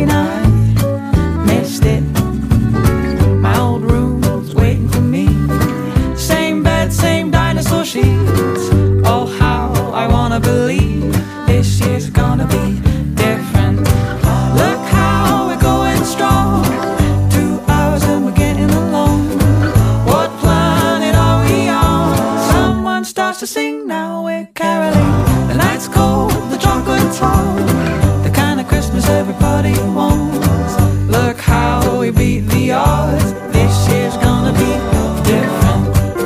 rain, I missed it. My old room's waiting for me. Same bed, same dinosaur sheets. Oh, how I wanna believe this year's gonna be different. Look how we're going strong. 2 hours and we're getting along. What planet are we on? Someone starts to sing, now we're caroling. The night's cold, the chocolate's hot, the kind of Christmas everybody wants. Look how we beat the odds. This year's gonna be different.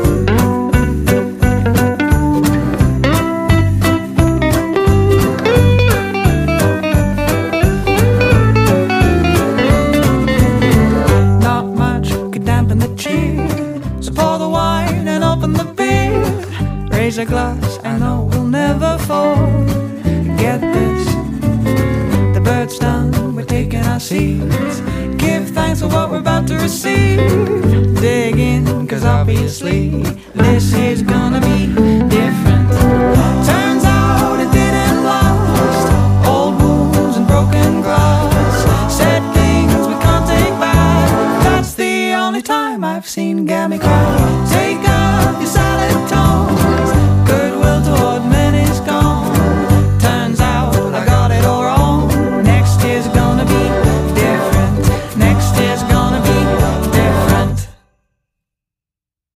Not much could dampen the cheer, so pour the wine and open the beer. Raise a glass, I know we'll never fall. Get this, the bird's done, we're taking our seats. Give thanks for what we're about to receive. Dig in, cause obviously this is gonna be